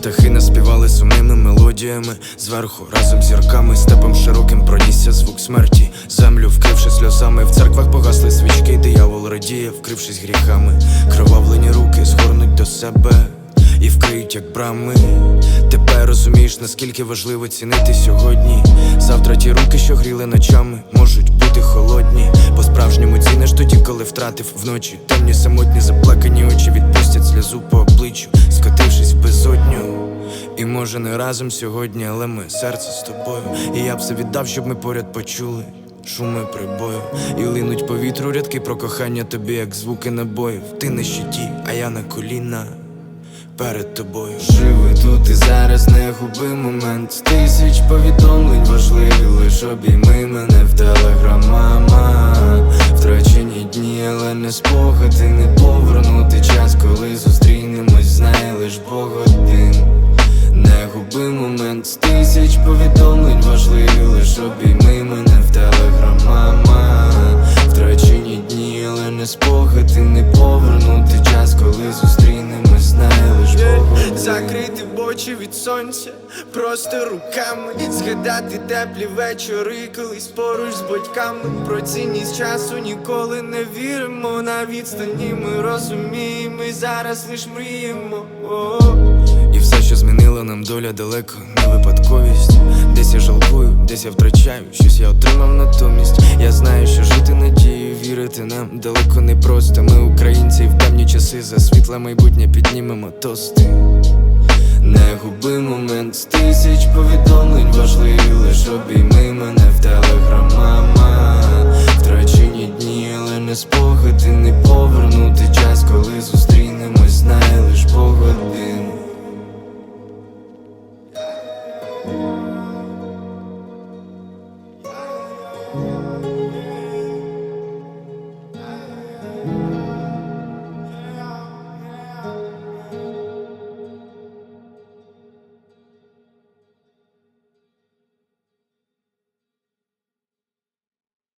Птахи наспівали сумними мелодіями. Зверху разом з зірками степом широким пронісся звук смерті. Землю вкривши сльозами, в церквах погасли свічки. Диявол радіє, вкрившись гріхами. Кровавлені руки згорнуть до себе і вкриють, як брами. Тепер розумієш, наскільки важливо цінити сьогодні. Завтра ті руки, що гріли ночами, можуть бути холодні. По-справжньому ціниш тоді, коли втратив вночі. Темні, самотні, заплакані очі відпустять сльозу по обличчю, скотившись в безодню. І може не разом сьогодні, але ми серце з тобою. І я б все віддав, щоб ми поряд почули шуми прибою. І линуть по вітру рядки про кохання тобі, як звуки набоїв. Ти на щиті, а я на коліна перед тобою. Живи тут і зараз, не губи момент. З тисяч повідомлень важливі, лиш обійми мене в телеграм, мама. Втрачені дні, але не спогади, не повернути час, коли зустрінемось, знає лиш Бог один. Не губи момент, з тисяч повідомлень важливі, лиш обійми мене в телеграм, мама. Втрачені дні, але не спогади, не повернути час, коли зустрінемось, знає лиш Бог один. Закрити очі від сонця просто руками, згадати теплі вечори, колись поруч з батьками. Про цінність часу ніколи не віримо. На відстані ми розуміємо, і зараз лиш мріємо. І все, що змінила нам доля, далеко не випадковість. Десь я жалкую, десь я втрачаю, щось я отримав натомість. Я знаю, що жити надією, вірити нам далеко не просто. Ми українці, і в темні часи за світле майбутнє піднімемо тости. Не губи момент, з тисяч повідомлень важливі, лиш обійми мене в телеграм, мама. Втрачені дні, але не спогади, не повернути час, коли зустрінемось, знає лиш Бог один.